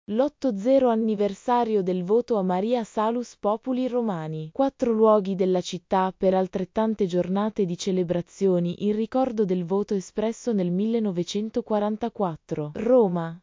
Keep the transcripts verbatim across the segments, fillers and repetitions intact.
l'ottanta anniversario del voto a Maria Salus Populi Romani. Quattro luoghi della città per altrettante giornate di celebrazioni in ricordo del voto espresso nel millenovecentoquarantaquattro. Roma,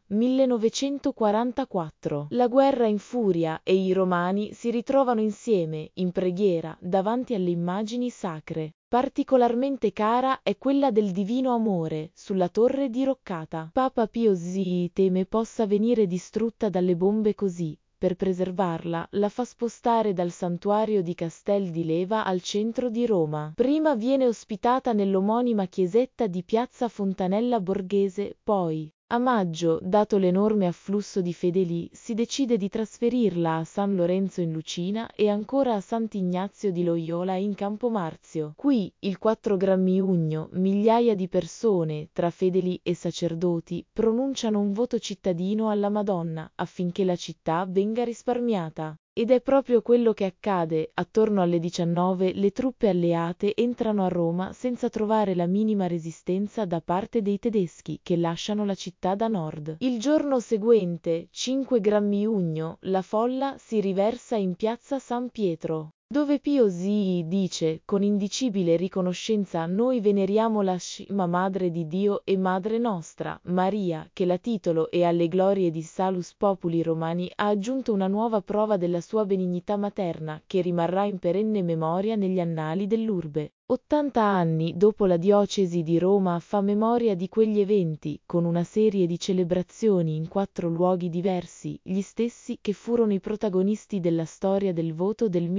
millenovecentoquarantaquattro. La guerra infuria e i romani si ritrovano insieme, in preghiera, davanti alle immagini sacre. Particolarmente cara è quella del Divino Amore, sulla torre diroccata. Papa Pio X teme possa venire distrutta dalle bombe così, per preservarla, la fa spostare dal santuario di Castel di Leva al centro di Roma. Prima viene ospitata nell'omonima chiesetta di Piazza Fontanella Borghese, poi, a maggio, dato l'enorme afflusso di fedeli, si decide di trasferirla a San Lorenzo in Lucina e ancora a Sant'Ignazio di Loyola in Campomarzio. Qui, il quattro giugno, migliaia di persone, tra fedeli e sacerdoti, pronunciano un voto cittadino alla Madonna affinché la città venga risparmiata. Ed è proprio quello che accade. Attorno alle diciannove le truppe alleate entrano a Roma senza trovare la minima resistenza da parte dei tedeschi, che lasciano la città da nord. Il giorno seguente, cinque giugno, la folla si riversa in piazza San Pietro, dove Pio X dice, con indicibile riconoscenza: noi veneriamo la Sma Madre di Dio e Madre nostra, Maria, che la titolo e alle glorie di Salus Populi Romani ha aggiunto una nuova prova della sua benignità materna, che rimarrà in perenne memoria negli annali dell'urbe. Ottanta anni dopo la diocesi di Roma fa memoria di quegli eventi, con una serie di celebrazioni in quattro luoghi diversi, gli stessi che furono i protagonisti della storia del voto del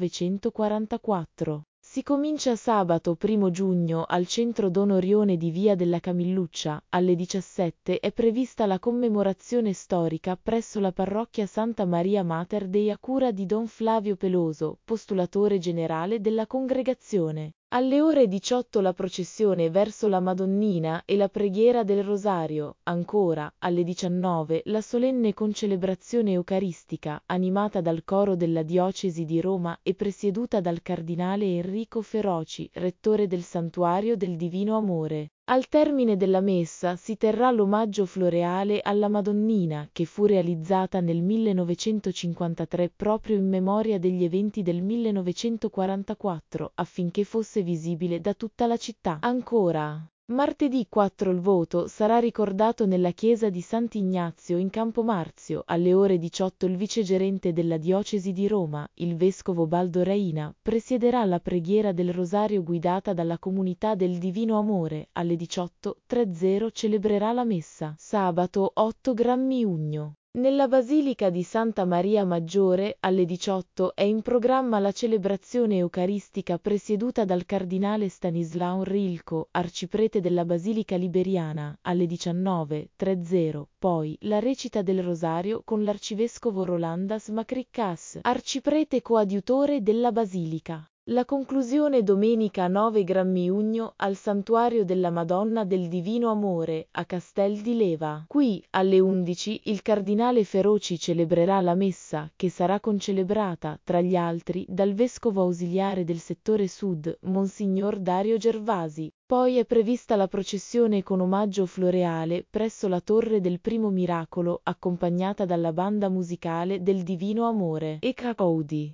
millenovecentoquarantaquattro. Si comincia sabato primo giugno al centro Don Orione di Via della Camilluccia. Alle diciassette è prevista la commemorazione storica presso la parrocchia Santa Maria Mater Dei a cura di Don Flavio Peloso, postulatore generale della congregazione. Alle ore diciotto la processione verso la Madonnina e la preghiera del Rosario. Ancora, alle diciannove, la solenne concelebrazione eucaristica, animata dal coro della diocesi di Roma e presieduta dal cardinale Enrico Feroci, rettore del Santuario del Divino Amore. Al termine della messa si terrà l'omaggio floreale alla Madonnina, che fu realizzata nel millenovecentocinquantatré proprio in memoria degli eventi del millenovecentoquarantaquattro, affinché fosse visibile da tutta la città. Ancora, martedì quattro il voto sarà ricordato nella chiesa di Sant'Ignazio in Campomarzio. Alle ore diciotto il vicegerente della diocesi di Roma, il vescovo Baldo Reina, presiederà la preghiera del Rosario guidata dalla comunità del Divino Amore. Alle diciotto trenta celebrerà la messa. Sabato otto giugno. Nella Basilica di Santa Maria Maggiore, alle diciotto, è in programma la celebrazione eucaristica presieduta dal cardinale Stanislao Rilko, arciprete della Basilica Liberiana. Alle diciannove trenta, poi, la recita del Rosario con l'arcivescovo Rolandas Macriccas, arciprete coadiutore della Basilica. La conclusione domenica nove giugno al Santuario della Madonna del Divino Amore, a Castel di Leva. Qui, alle undici, il cardinale Feroci celebrerà la messa, che sarà concelebrata, tra gli altri, dal vescovo ausiliare del settore sud, Monsignor Dario Gervasi. Poi è prevista la processione con omaggio floreale presso la Torre del Primo Miracolo, accompagnata dalla banda musicale del Divino Amore e Cacoudi.